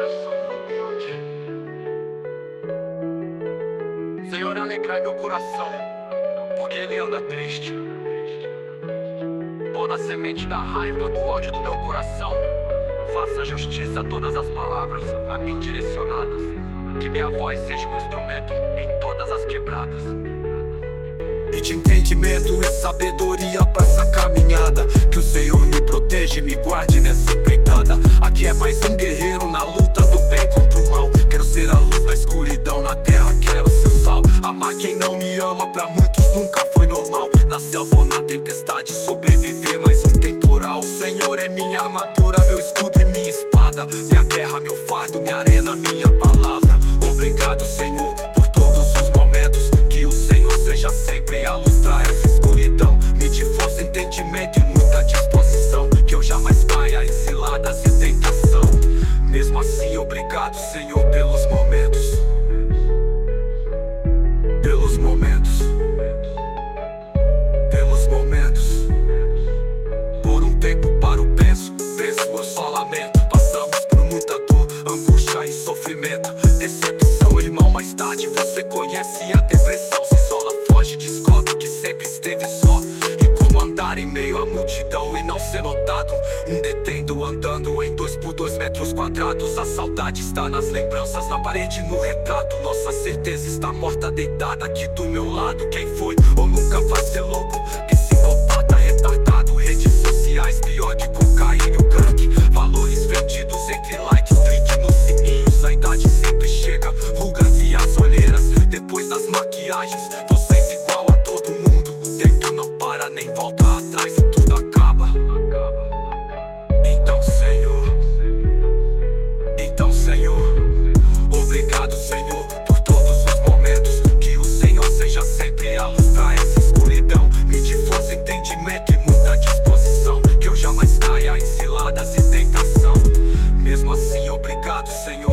Senhor, alegrai meu coração, porque ele anda triste. Toda a semente da raiva, do ódio do meu coração, faça justiça a todas as palavras a mim direcionadas. Que minha voz seja um instrumento em todas as quebradas. E de entendimento e sabedoria pra essa caminhada. Que o Senhor me proteja e me guarde nessa empreitada. Aqui é mais um guerreiro na luta do bem contra o mal. Quero ser a luz na escuridão, na terra quero ser sal. Amar quem não me ama pra muitos nunca foi normal. Na selva ou na tempestade sobreviver mais um temporal. O Senhor é minha armadura, meu escudo e minha espada. Minha guerra, meu fardo, minha arena, minha palavra. Obrigado, Senhor, por todos os momentos. Que o Senhor seja sempre a lustrar essa escuridão. Me dê força, entendimento e muita disposição. Que eu jamais caia em ciladas e tentação. Mesmo assim, obrigado, Senhor, pelos momentos. Pelos momentos. Pelos momentos. Por um tempo para o penso, preso eu só lamento. Passamos por muita dor, angústia e sofrimento. Decepção, irmão, mais tarde você conhece a depressão. Se isola, foge, descobre que sempre esteve só. E como andar em meio à multidão e não ser notado. Detendo, andando em 2 por 2 metros quadrados. A saudade está nas lembranças, na parede, no retrato. Nossa certeza está morta, deitada aqui do meu lado. Quem foi ou nunca vai ser louco, psicopata, retardado. Redes sociais, pior que cocaína e o crack. Valores vendidos entre likes, clique nos sininhos. A idade sempre chega, rugas e as olheiras. Depois das maquiagens, vocês igual a todo mundo. O tempo não para, nem volta atrás e tudo acaba. Então Senhor, obrigado, Senhor, por todos os momentos. Que o Senhor seja sempre a luz pra essa escuridão. Me dê força, entendimento e muita disposição. Que eu jamais caia em ciladas e tentação. Mesmo assim, obrigado, Senhor.